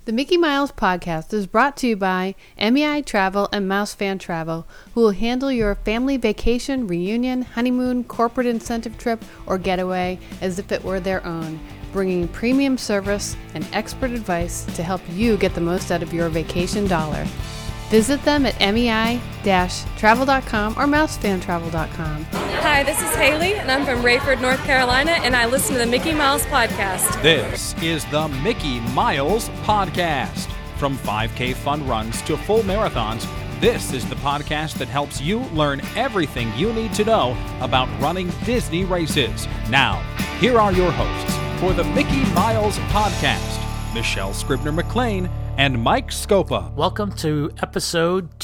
The Mickey Miles podcast is brought to you by MEI Travel and Mouse Fan Travel, who will handle your family vacation, reunion, honeymoon, corporate incentive trip, or getaway as if it were their own, bringing premium service and expert advice to help you get the most out of your vacation dollar. Visit them at mei-travel.com or mousefantravel.com. Hi, this is Haley, and I'm from Rayford, North Carolina, and I listen to the Mickey Miles podcast. This is the Mickey Miles Podcast. From 5K fun runs to full marathons, this is the podcast that helps you learn everything you need to know about running Disney races. Now, here are your hosts for the Mickey Miles Podcast, Michelle Scribner-McLean and Mike Scopa. Welcome to episode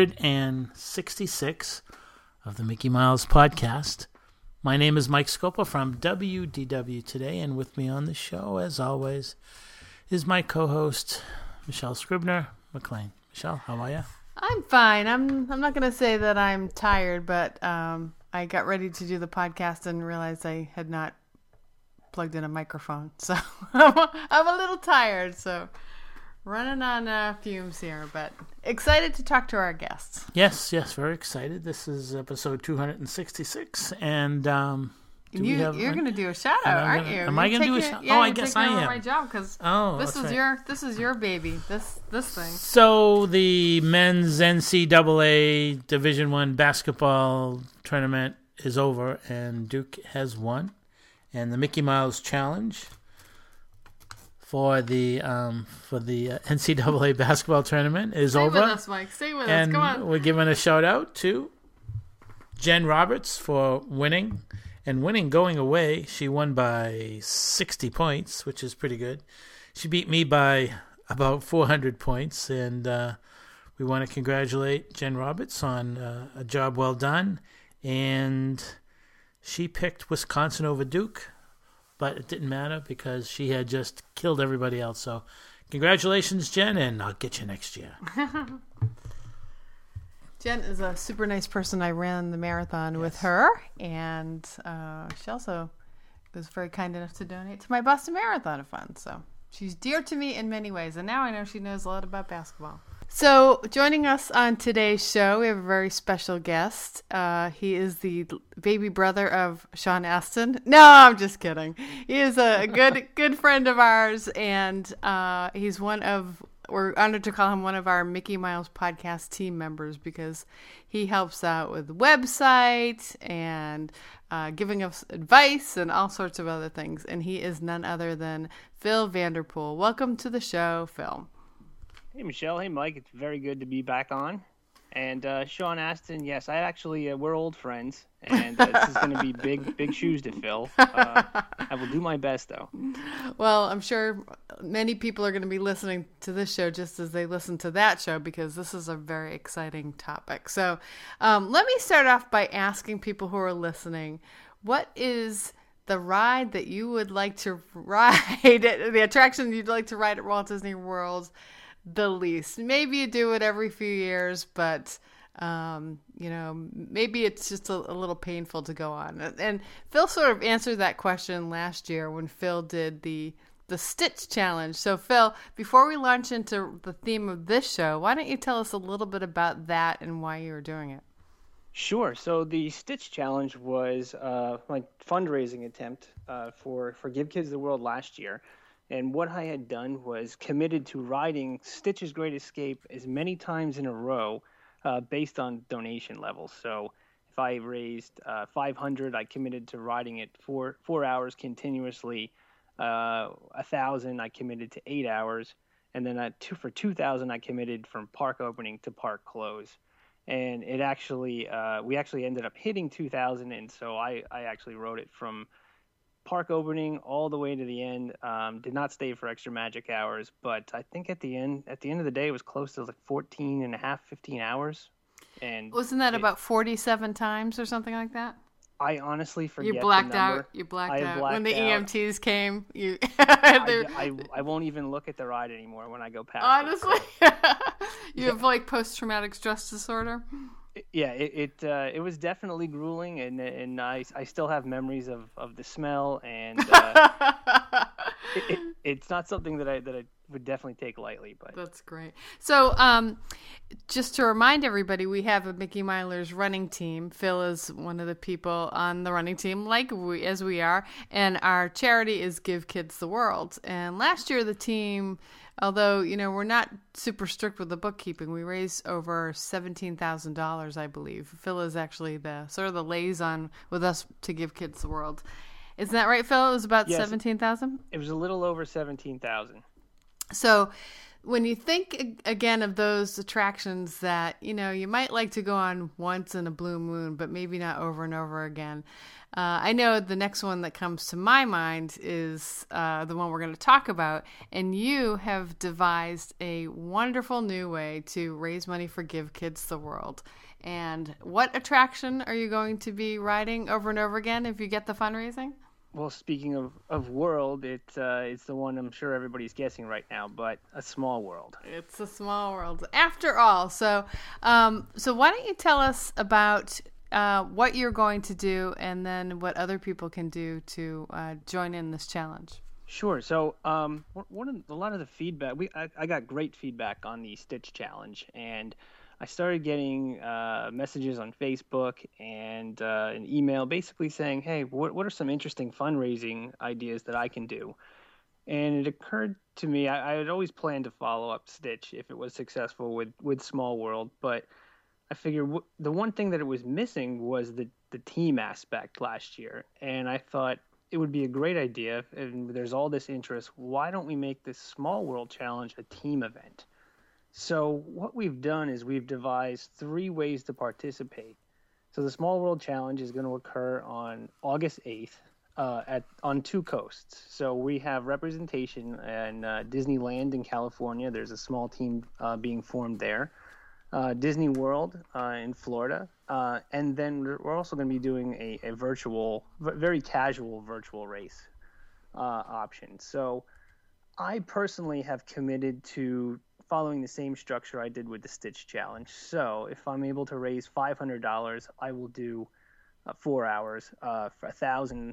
266 of the Mickey Miles Podcast. My name is Mike Scopa from WDW Today, and with me on the show, as always, is my co-host, Michelle Scribner-McLean. Michelle, how are you? I'm fine. I'm not going to say that I'm tired, but I got ready to do the podcast and realized I had not plugged in a microphone, so I'm a little tired, so running on fumes here, but excited to talk to our guests. Yes, very excited. This is episode 266, and you're going to do a shout out, aren't you? Am I going to do a shout out? Yeah, I guess I am. My job, because this is your baby. This thing. So the men's NCAA Division I basketball tournament is over, and Duke has won, and the Mickey Miles Challenge for the NCAA basketball tournament is over. Stay with us, Mike. Stay with us. Come on. We're giving a shout out to Jen Roberts for winning. And winning going away, she won by 60 points, which is pretty good. She beat me by about 400 points. And we want to congratulate Jen Roberts on a job well done. And she picked Wisconsin over Duke, but it didn't matter because she had just killed everybody else. So congratulations, Jen, and I'll get you next year. Jen is a super nice person. I ran the marathon with her, and she also was very kind enough to donate to my Boston Marathon Fund. So she's dear to me in many ways, and now I know she knows a lot about basketball. So joining us on today's show, we have a very special guest. He is the baby brother of Sean Astin. No, I'm just kidding. He is a good friend of ours, and he's we're honored to call him one of our Mickey Miles podcast team members because he helps out with the website and giving us advice and all sorts of other things. And he is none other than Phil Vanderpool. Welcome to the show, Phil. Hey, Michelle. Hey, Mike. It's very good to be back on. And Sean Astin, yes, I actually, we're old friends, and this is going to be big shoes to fill. I will do my best, though. Well, I'm sure many people are going to be listening to this show just as they listen to that show because this is a very exciting topic. So let me start off by asking people who are listening, what is the ride that you would like to ride, the attraction you'd like to ride at Walt Disney World the least? Maybe you do it every few years, but maybe it's just a little painful to go on. And Phil sort of answered that question last year when Phil did the Stitch Challenge. So Phil, before we launch into the theme of this show, why don't you tell us a little bit about that and why you were doing it? Sure. So the Stitch Challenge was my fundraising attempt for Give Kids the World last year. And what I had done was committed to riding Stitch's Great Escape as many times in a row based on donation levels. So if I raised $500, I committed to riding it 4 hours continuously. 1,000, I committed to 8 hours. And then for 2,000, I committed from park opening to park close. And it actually, we actually ended up hitting 2,000. And so I actually rode it from park opening all the way to the end. Did not stay for extra magic hours, but I think at the end of the day, it was close to like 14 and a half, 15 hours. And wasn't that about 47 times or something like that? I honestly forget. You blacked the number. out. You blacked out when the EMTs came. I won't even look at the ride anymore when I go past. Honestly, it, so. You have like post-traumatic stress disorder. Yeah, it was definitely grueling, and I still have memories of the smell, and it's not something that I would definitely take lightly. But That's great. So, just to remind everybody, we have a Mickey Milers running team. Phil is one of the people on the running team, as we are, and our charity is Give Kids the World. And last year, the team, although we're not super strict with the bookkeeping, we raised over $17,000, I believe. Phil is actually the sort of the liaison with us to Give Kids the World. Isn't that right, Phil? It was about 17,000. It was a little over 17,000. So when you think again of those attractions that, you might like to go on once in a blue moon, but maybe not over and over again, I know the next one that comes to my mind is the one we're going to talk about. And you have devised a wonderful new way to raise money for Give Kids the World. And what attraction are you going to be riding over and over again if you get the fundraising? Well, speaking of world, it's the one I'm sure everybody's guessing right now, but A Small World. It's a small world, after all. So, so why don't you tell us about what you're going to do, and then what other people can do to join in this challenge? Sure. So, a lot of the feedback I got great feedback on the Stitch Challenge, and I started getting messages on Facebook and an email basically saying, hey, what are some interesting fundraising ideas that I can do? And it occurred to me, I had always planned to follow up Stitch if it was successful with Small World, but I figured the one thing that it was missing was the team aspect last year. And I thought it would be a great idea, and there's all this interest, why don't we make this Small World Challenge a team event? So what we've done is we've devised 3 ways to participate. So the Small World Challenge is going to occur on August 8th on 2 coasts. So we have representation in Disneyland in California. There's a small team being formed there. Disney World in Florida. And then we're also going to be doing a virtual, very casual virtual race option. So I personally have committed to following the same structure I did with the Stitch Challenge. So if I'm able to raise $500, I will do 4 hours. For $1,000,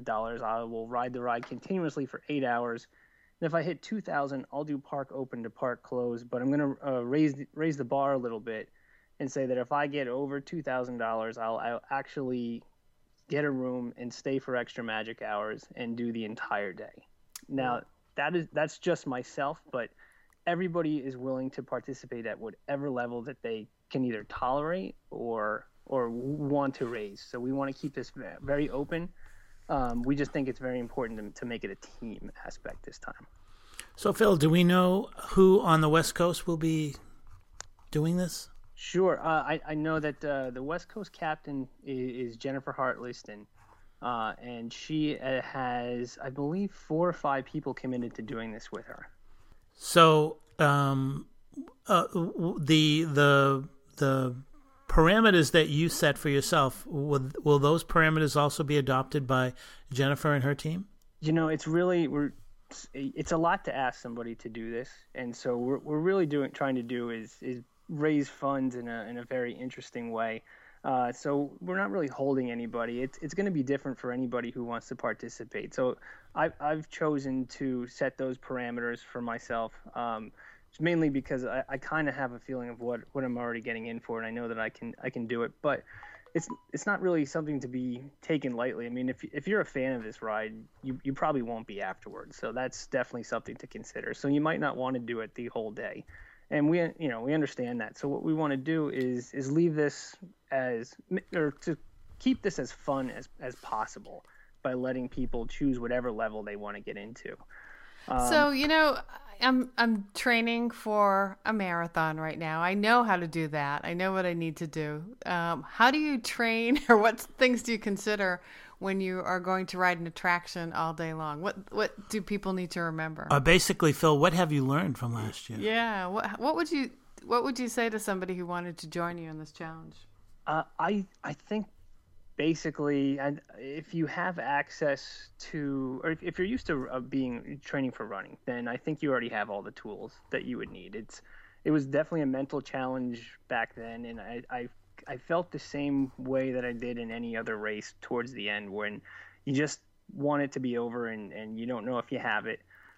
I will ride the ride continuously for 8 hours. And if I hit 2,000, I'll do park open to park close. But I'm going to raise the bar a little bit and say that if I get over $2,000, I'll actually get a room and stay for extra magic hours and do the entire day. Now, that's just myself, but everybody is willing to participate at whatever level that they can either tolerate or want to raise. So we want to keep this very open. We just think it's very important to make it a team aspect this time. So, Phil, do we know who on the West Coast will be doing this? Sure. I know that the West Coast captain is Jennifer Hartliston, and she has, I believe, 4 or 5 people committed to doing this with her. So, the parameters that you set for yourself, will those parameters also be adopted by Jennifer and her team? It's really it's a lot to ask somebody to do this, and so we're really trying to do is raise funds in a very interesting way. So we're not really holding anybody. It's going to be different for anybody who wants to participate. So I've chosen to set those parameters for myself, mainly because I kind of have a feeling of what I'm already getting in for, and I know that I can do it. But it's not really something to be taken lightly. I mean, if you're a fan of this ride, you probably won't be afterwards. So that's definitely something to consider. So you might not want to do it the whole day. And we understand that. So what we want to do is leave this to keep this as fun as possible by letting people choose whatever level they want to get into. So, I'm training for a marathon right now. I know how to do that. I know what I need to do. How do you train, or what things do you consider when you are going to ride an attraction all day long? What do people need to remember? Basically, Phil, what have you learned from last year? Yeah. What would you say to somebody who wanted to join you in this challenge? I think basically, if you have access to, or if you're used to training for running, then I think you already have all the tools that you would need. It was definitely a mental challenge back then, and I felt the same way that I did in any other race towards the end, when you just want it to be over and you don't know if you have it.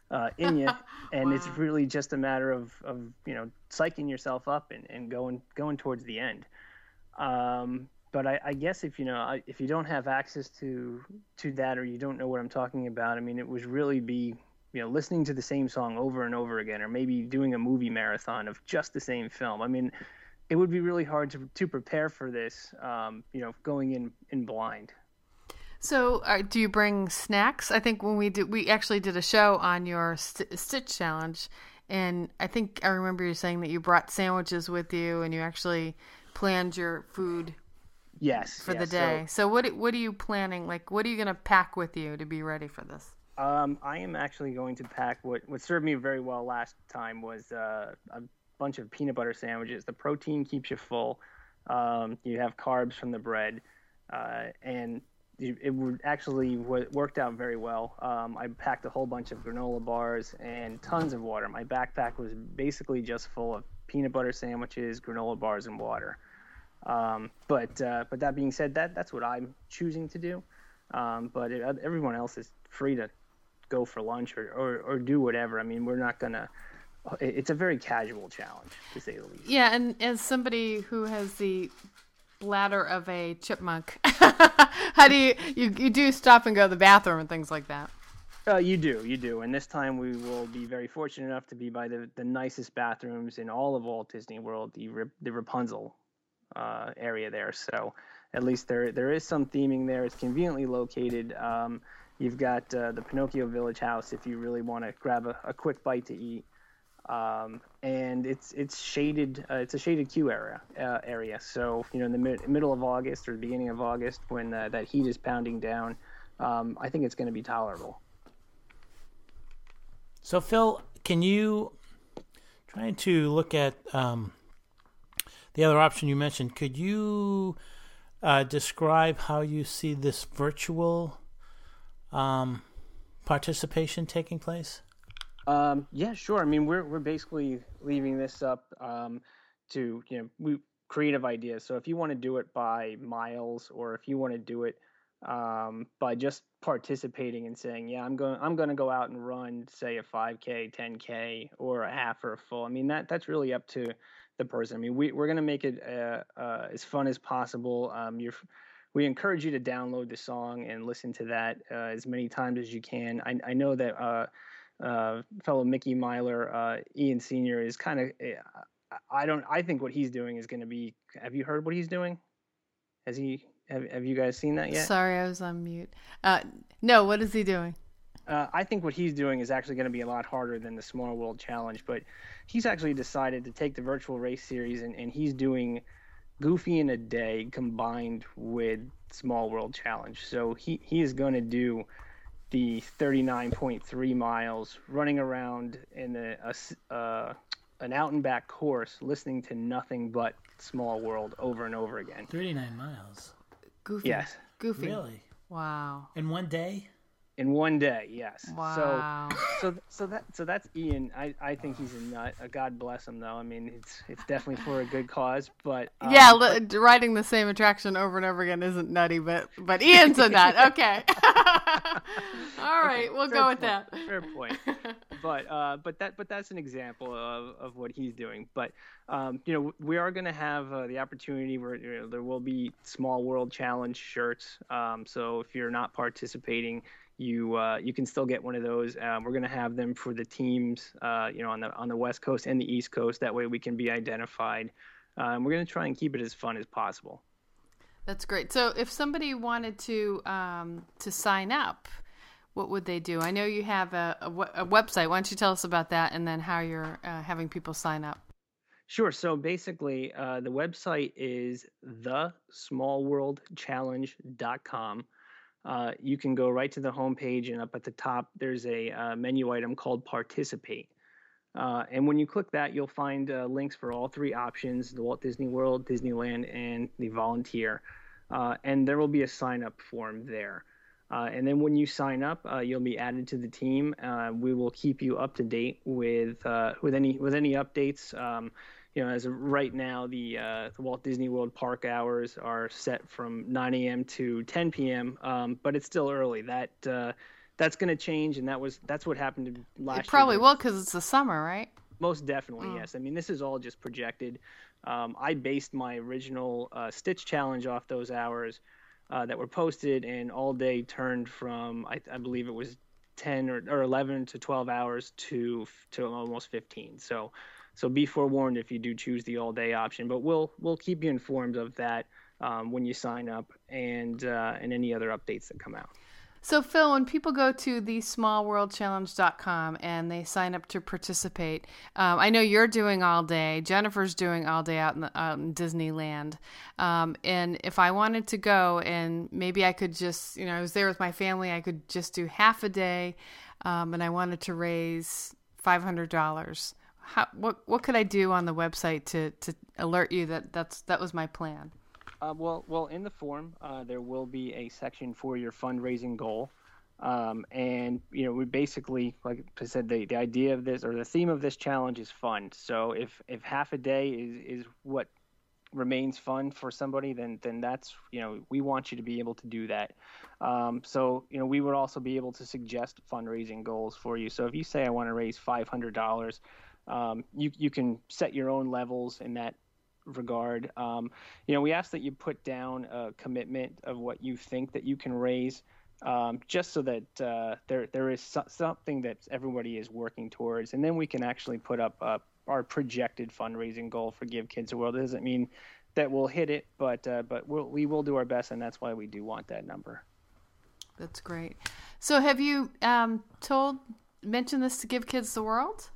in you, and Wow. it's really just a matter of psyching yourself up and going towards the end. But I guess if you don't have access to that, or you don't know what I'm talking about, I mean, it would really be listening to the same song over and over again, or maybe doing a movie marathon of just the same film. I mean, it would be really hard to prepare for this, going in blind. So, do you bring snacks? I think when we actually did a show on your Stitch challenge, and I think I remember you saying that you brought sandwiches with you, and you actually planned your food. Yes. For the day. So what are you planning? Like, what are you going to pack with you to be ready for this? I am actually going to pack what served me very well last time was a bunch of peanut butter sandwiches. The protein keeps you full. You have carbs from the bread, and it worked out very well. I packed a whole bunch of granola bars and tons of water. My backpack was basically just full of peanut butter sandwiches, granola bars, and water. But that being said, that's what I'm choosing to do. But everyone else is free to go for lunch or do whatever. I mean, we're not gonna. It's a very casual challenge, to say the least. Yeah, and as somebody who has the bladder of a chipmunk, how do you do stop and go to the bathroom and things like that? You do. And this time we will be very fortunate enough to be by the nicest bathrooms in all of Walt Disney World, the Rapunzel area there. So at least there is some theming there. It's conveniently located. You've got the Pinocchio Village House if you really want to grab a quick bite to eat. And it's shaded. It's a shaded queue area. So in the middle of August or the beginning of August, when that heat is pounding down, I think it's going to be tolerable. So Phil, can you trying to look at the other option you mentioned? Could you describe how you see this virtual participation taking place? Yeah, sure. I mean, we're basically leaving this up to creative ideas. So if you want to do it by miles, or if you want to do it by just participating and saying, yeah, I'm going to go out and run, say, a 5K, 10K, or a half or a full. I mean, that's really up to the person. I mean, we're going to make it as fun as possible. We encourage you to download the song and listen to that as many times as you can. I know that fellow Mickey Myler, Ian Sr. is kind of. I think what he's doing is going to be. Have you heard what he's doing? Have you guys seen that yet? Sorry, I was on mute. No, what is he doing? I think what he's doing is actually going to be a lot harder than the Small World Challenge, but he's actually decided to take the virtual race series and he's doing Goofy in a Day combined with Small World Challenge. So he is going to do the 39.3 miles running around in an out and back course, listening to nothing but Small World over and over again. 39 miles. Goofy. Yes. Goofy. Really? Wow. In one day? In one day, yes. Wow. So that's Ian. I think he's a nut. God bless him, though. I mean, it's definitely for a good cause. But riding the same attraction over and over again isn't nutty, but Ian's a nut. Okay. All right, we'll go with that. Fair point. But that's an example of what he's doing. But we are going to have the opportunity where there will be Small World Challenge shirts. So if you're not participating, you can still get one of those. We're going to have them for the teams, on the West Coast and the East Coast. That way we can be identified. We're going to try and keep it as fun as possible. That's great. So if somebody wanted to sign up, what would they do? I know you have a website. Why don't you tell us about that and then how you're having people sign up? Sure. So basically, the website is thesmallworldchallenge.com. You can go right to the homepage, and up at the top, there's a menu item called Participate. And when you click that, you'll find links for all three options, the Walt Disney World, Disneyland, and the Volunteer. And there will be a sign-up form there. And then when you sign up, you'll be added to the team. We will keep you up to date with any updates. As of right now, the Walt Disney World park hours are set from 9 a.m. to 10 p.m., but it's still early. That that's going to change, and that's what happened last year. It probably will because it's the summer, right? Most definitely, yes. I mean, this is all just projected. I based my original Stitch challenge off those hours that were posted, and all day turned from I believe it was 10 or 11 to 12 hours to almost 15. So be forewarned if you do choose the all day option. But we'll keep you informed of that when you sign up and any other updates that come out. So, Phil, when people go to thesmallworldchallenge.com and they sign up to participate, I know you're doing all day. Jennifer's doing all day out in Disneyland. And if I wanted to go and maybe I could just, I was there with my family, I could just do half a day, and I wanted to raise $500. What could I do on the website to alert you that was my plan? Well, in the form, there will be a section for your fundraising goal. And, we basically, like I said, the idea of this or the theme of this challenge is fun. So if half a day is what remains fun for somebody, then that's, we want you to be able to do that. So, we would also be able to suggest fundraising goals for you. So if you say, I want to raise $500, you can set your own levels in that regard. We ask that you put down a commitment of what you think that you can raise, just so that there is something that everybody is working towards, and then we can actually put up our projected fundraising goal for Give Kids the World. It doesn't mean that we'll hit it, but we will do our best, and that's why we do want that number. That's great. So have you mentioned this to Give Kids the World?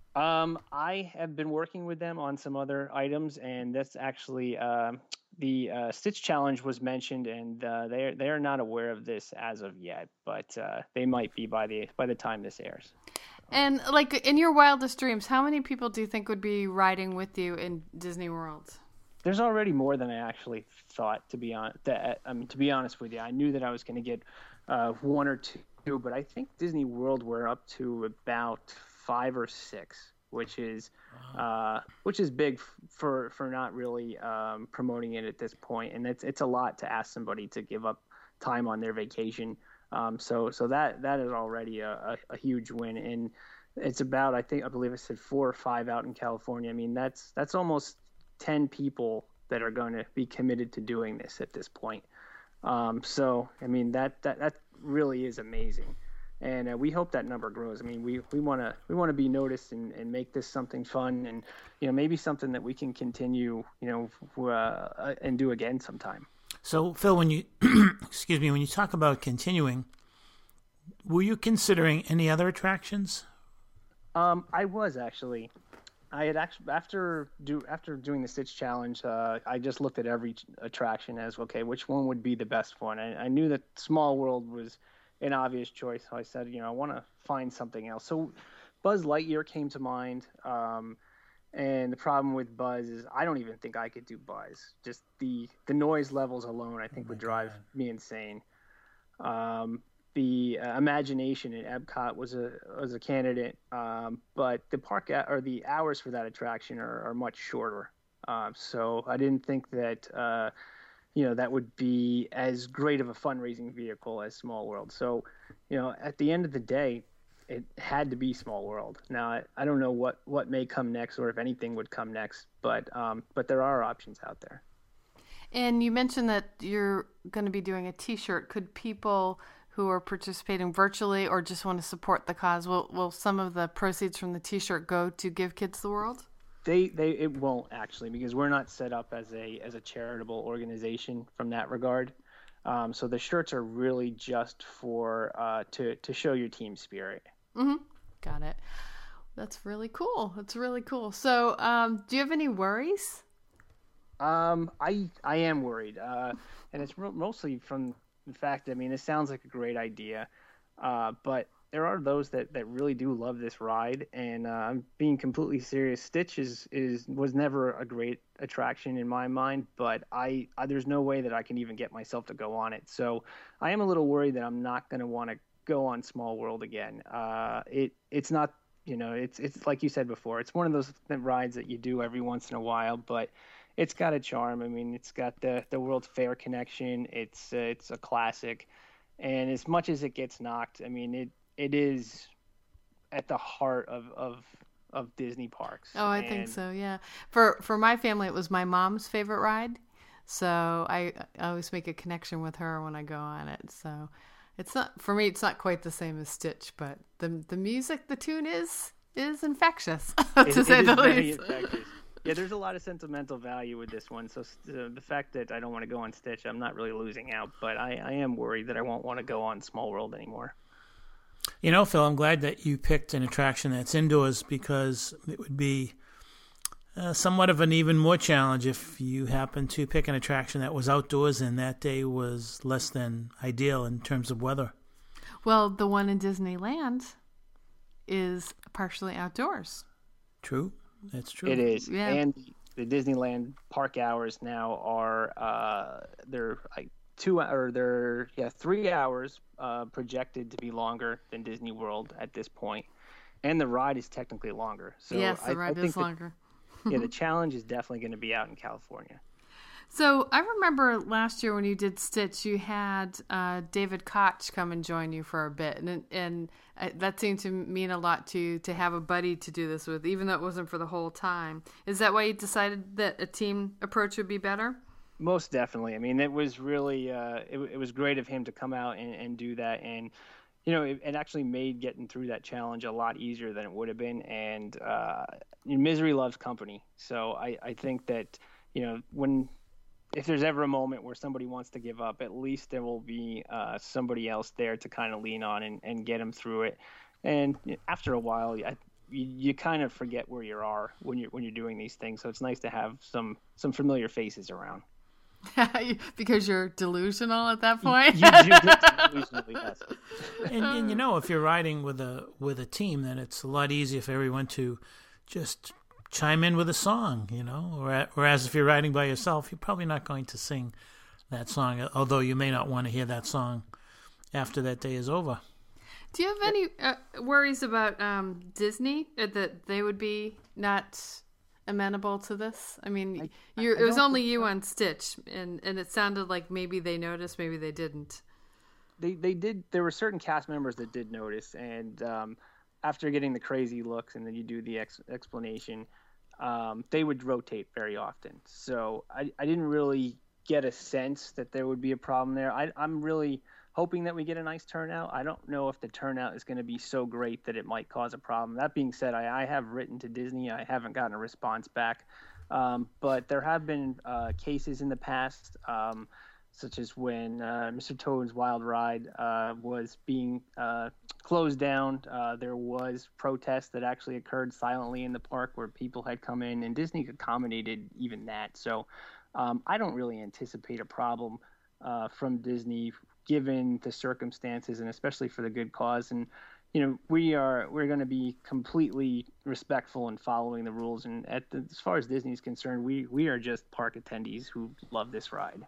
I have been working with them on some other items, and that's actually the Stitch Challenge was mentioned, and they are not aware of this as of yet, but they might be by the time this airs. And like in your wildest dreams, how many people do you think would be riding with you in Disney World? There's already more than I actually thought. To be honest with you, I knew that I was going to get one or two, but I think Disney World we're up to about 5 or 6, which is big for not really promoting it at this point, and it's a lot to ask somebody to give up time on their vacation. So that is already a huge win, and it's about I believe I said 4 or 5 out in California. I mean that's almost 10 people that are going to be committed to doing this at this point. So I mean that really is amazing. And we hope that number grows. I mean, we want to be noticed and make this something fun, and maybe something that we can continue, and do again sometime. So, Phil, when you when you talk about continuing, were you considering any other attractions? I was actually. I had actually after doing the Stitch Challenge, I just looked at every attraction as okay, which one would be the best one. I knew that Small World was an obvious choice. So I said, I want to find something else. So Buzz Lightyear came to mind. And the problem with Buzz is I don't even think I could do Buzz. Just the noise levels alone, I think, would drive me insane. The Imagination at Epcot was a candidate, but the park or the hours for that attraction are much shorter. So I didn't think that that would be as great of a fundraising vehicle as Small World. So, at the end of the day, it had to be Small World. Now, I don't know what may come next or if anything would come next, but there are options out there. And you mentioned that you're going to be doing a T-shirt. Could people who are participating virtually or just want to support the cause, will some of the proceeds from the T-shirt go to Give Kids the World? It won't actually, because we're not set up as a charitable organization from that regard. So the shirts are really just for to show your team spirit. Mm-hmm. Got it. That's really cool. So, do you have any worries? I am worried, and it's mostly from the fact. I mean, it sounds like a great idea, but there are those that really do love this ride, and I'm being completely serious. Stitch was never a great attraction in my mind, but I there's no way that I can even get myself to go on it. So I am a little worried that I'm not going to want to go on Small World again. It's not, it's like you said before, it's one of those rides that you do every once in a while, but it's got a charm. I mean, it's got the World's Fair connection. It's a classic. And as much as it gets knocked, I mean, it is at the heart of Disney parks. Oh, I think so. Yeah. For my family, it was my mom's favorite ride. So I always make a connection with her when I go on it. So it's not, for me, it's not quite the same as Stitch, but the music, the tune is infectious, to say the least. Yeah, there's a lot of sentimental value with this one. So the fact that I don't want to go on Stitch, I'm not really losing out, but I am worried that I won't want to go on Small World anymore. You know, Phil, I'm glad that you picked an attraction that's indoors, because it would be somewhat of an even more challenge if you happen to pick an attraction that was outdoors and that day was less than ideal in terms of weather. Well, the one in Disneyland is partially outdoors. True. That's true. It is. Yeah. And the Disneyland park hours now are they're like 3 hours projected to be longer than Disney World at this point. And the ride is technically longer. So yes, the ride is longer. Yeah, the challenge is definitely going to be out in California. So I remember last year when you did Stitch, you had David Koch come and join you for a bit, and that seemed to mean a lot to have a buddy to do this with, even though it wasn't for the whole time. Is that why you decided that a team approach would be better? Most definitely. I mean, it was really it was great of him to come out and do that, and you know, it actually made getting through that challenge a lot easier than it would have been. And misery loves company, so I think that, you know, if there's ever a moment where somebody wants to give up, at least there will be somebody else there to kind of lean on and get them through it. And after a while, you kind of forget where you are when you're doing these things. So it's nice to have some familiar faces around. Because you're delusional at that point. You do get delusional, yes. And you know, if you're riding with a team, then it's a lot easier for everyone to just chime in with a song, you know. Whereas if you're riding by yourself, you're probably not going to sing that song, although you may not want to hear that song after that day is over. Do you have any worries about Disney, that they would be not amenable to this? I mean, it was only you on Stitch, and it sounded like maybe they noticed, maybe they didn't. They did. There were certain cast members that did notice, and after getting the crazy looks and then you do the explanation, they would rotate very often. So I didn't really get a sense that there would be a problem there. I'm really hoping that we get a nice turnout. I don't know if the turnout is going to be so great that it might cause a problem. That being said, I have written to Disney. I haven't gotten a response back. But there have been cases in the past, such as when Mr. Toad's Wild Ride was being closed down. There was protests that actually occurred silently in the park where people had come in, and Disney accommodated even that. So I don't really anticipate a problem from Disney given the circumstances, and especially for the good cause. And you know, we're going to be completely respectful in following the rules. And as far as Disney is concerned, we are just park attendees who love this ride.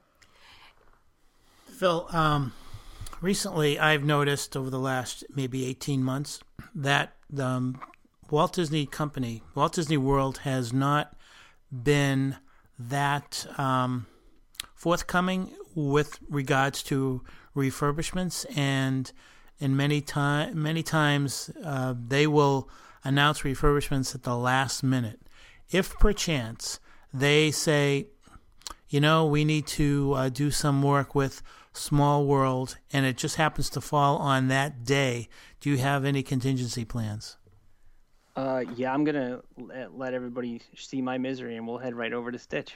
Phil, recently I've noticed over the last maybe 18 months that Walt Disney Company, Walt Disney World, has not been that forthcoming with regards to refurbishments, and in many times they will announce refurbishments at the last minute. If perchance they say, you know, we need to do some work with Small World, and it just happens to fall on that day, do you have any contingency plans? Yeah, I'm gonna let everybody see my misery, and we'll head right over to Stitch.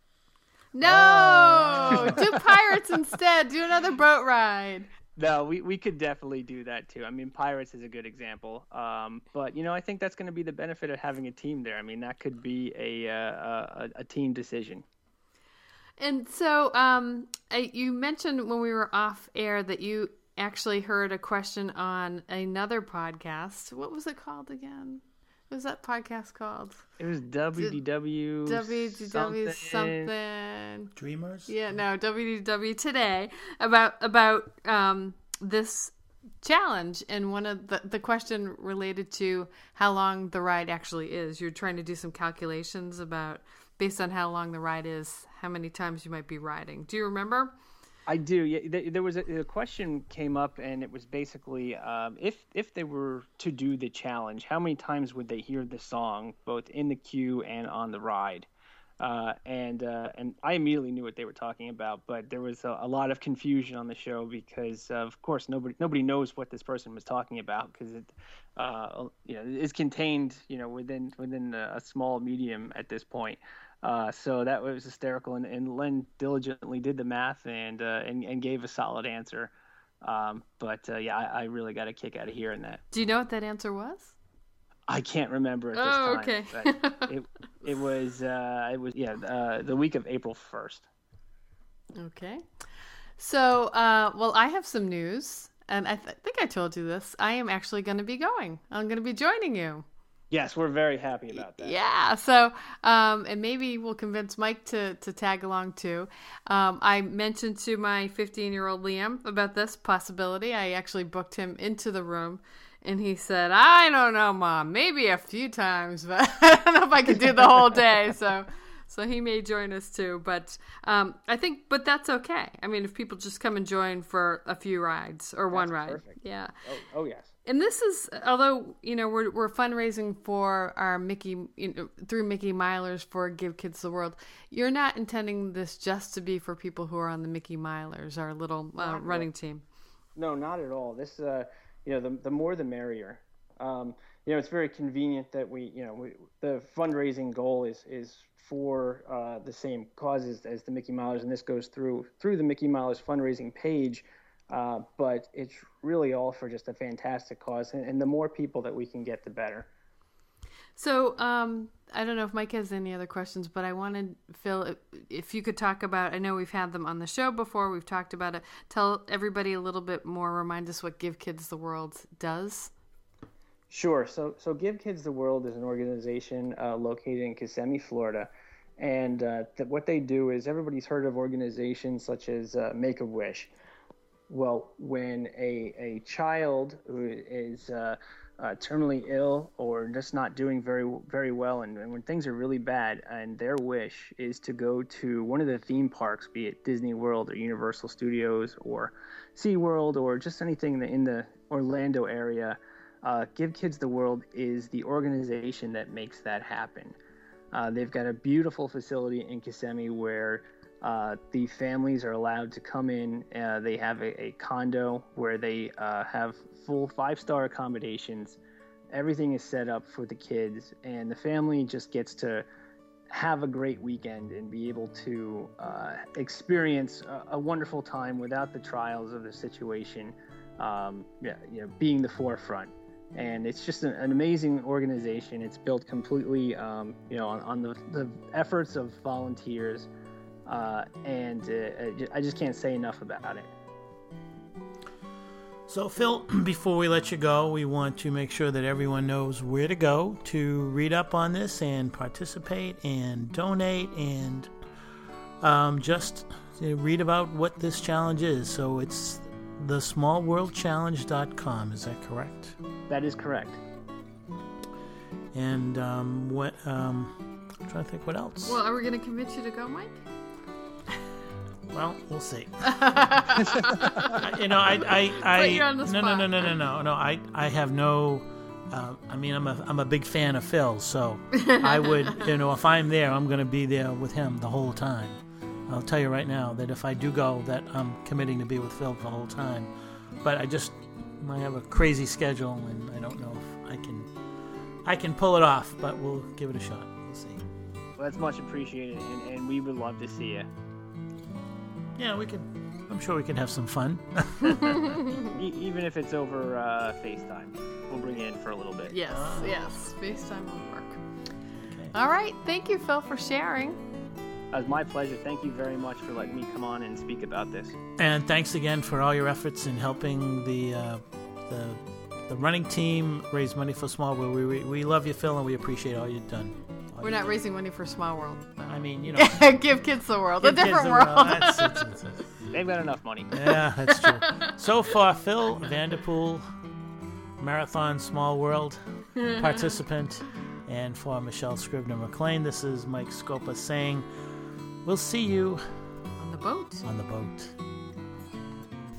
No, do Pirates instead. Do another boat ride. No, we could definitely do that too. I mean, Pirates is a good example. But you know, I think that's going to be the benefit of having a team there. I mean, that could be a team decision. And so, you mentioned when we were off air that you actually heard a question on another podcast. What was it called again? What was that podcast called? It was WDW something. Dreamers? Yeah, no, WDW Today about this challenge, and one of the question related to how long the ride actually is. You're trying to do some calculations about, based on how long the ride is, how many times you might be riding. Do you remember? I do. Yeah, there was a question came up, and it was basically if they were to do the challenge, how many times would they hear the song, both in the queue and on the ride? And I immediately knew what they were talking about, but there was a lot of confusion on the show because, of course, nobody knows what this person was talking about because it is contained within a small medium at this point. So that was hysterical, and Len diligently did the math and gave a solid answer. But I really got a kick out of hearing that. Do you know what that answer was? I can't remember at this time. Okay. But it was the week of April 1st. Okay. So, I have some news, and I think I told you this. I am actually going to be going. I'm going to be joining you. Yes, we're very happy about that. Yeah. So, and maybe we'll convince Mike to tag along too. I mentioned to my 15-year-old Liam about this possibility. I actually booked him into the room, and he said, "I don't know, Mom, maybe a few times, but I don't know if I could do the whole day." So he may join us too, but but that's okay. I mean, if people just come and join for a few rides or one ride. Perfect. Yeah. Oh yes. And this is, although, we're fundraising for our through Mickey Milers for Give Kids the World, you're not intending this just to be for people who are on the Mickey Milers, our little running team. No, not at all. This, the more the merrier. It's very convenient that the fundraising goal is for the same causes as the Mickey Milers, and this goes through the Mickey Milers fundraising page. But it's really all for just a fantastic cause, and the more people that we can get, the better. So I don't know if Mike has any other questions, but I wanted, Phil, if you could talk about, I know we've had them on the show before, we've talked about it. Tell everybody a little bit more, remind us what Give Kids the World does. Sure. So Give Kids the World is an organization located in Kissimmee, Florida. And what they do is, everybody's heard of organizations such as Make-A-Wish. Well, when a child who is terminally ill or just not doing very, very well, and when things are really bad, and their wish is to go to one of the theme parks, be it Disney World or Universal Studios or SeaWorld or just anything in the Orlando area, Give Kids the World is the organization that makes that happen. They've got a beautiful facility in Kissimmee where the families are allowed to come in. They have a condo where they have full 5-star accommodations. Everything is set up for the kids, and the family just gets to have a great weekend and be able to experience a wonderful time without the trials of the situation being the forefront. And it's just an amazing organization. It's built completely on the efforts of volunteers. And I just can't say enough about it. So, Phil, before we let you go, we want to make sure that everyone knows where to go to read up on this and participate and donate and just read about what this challenge is. So it's thesmallworldchallenge.com. Is that correct? That is correct. And I'm trying to think what else. Well, are we going to convince you to go, Mike? Well, we'll see. Put you on the spot. No. I have no. I'm a big fan of Phil, so I would, if I'm there, I'm going to be there with him the whole time. I'll tell you right now that if I do go, that I'm committing to be with Phil the whole time. But I have a crazy schedule, and I don't know if I can pull it off. But we'll give it a shot. We'll see. Well, that's much appreciated, and we would love to see you. Yeah, we can. I'm sure we can have some fun. Even if it's over FaceTime, we'll bring you in for a little bit. Yes. FaceTime will work. Okay. All right. Thank you, Phil, for sharing. It was my pleasure. Thank you very much for letting me come on and speak about this. And thanks again for all your efforts in helping the running team raise money for Small World. We love you, Phil, and we appreciate all you've done. We're not raising money for Small World. I mean, Give Kids the World. A different world. That's They've got enough money. Yeah, that's true. So far, Phil Vanderpool, Marathon Small World participant, and for Michelle Scribner-McLean, this is Mike Scopa saying, we'll see you on the boat. On the boat.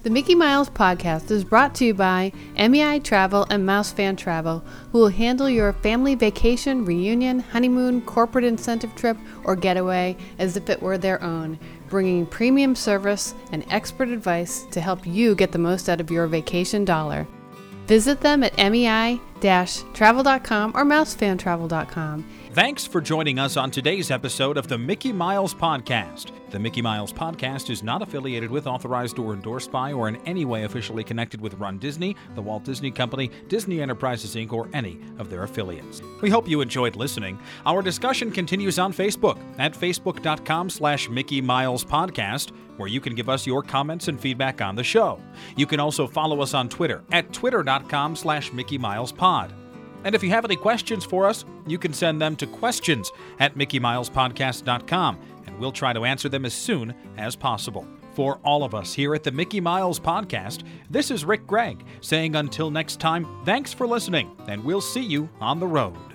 The Mickey Miles Podcast is brought to you by MEI Travel and Mouse Fan Travel, who will handle your family vacation, reunion, honeymoon, corporate incentive trip, or getaway as if it were their own, bringing premium service and expert advice to help you get the most out of your vacation dollar. Visit them at mei-travel.com or mousefantravel.com. Thanks for joining us on today's episode of the Mickey Miles Podcast. The Mickey Miles Podcast is not affiliated with, authorized, or endorsed by, or in any way officially connected with Run Disney, the Walt Disney Company, Disney Enterprises, Inc., or any of their affiliates. We hope you enjoyed listening. Our discussion continues on Facebook at facebook.com/Mickey Miles Podcast, where you can give us your comments and feedback on the show. You can also follow us on Twitter at twitter.com/Mickey Miles Pod. And if you have any questions for us, you can send them to questions@MickeyMilesPodcast.com, and we'll try to answer them as soon as possible. For all of us here at the Mickey Miles Podcast, this is Rick Gregg saying until next time, thanks for listening, and we'll see you on the road.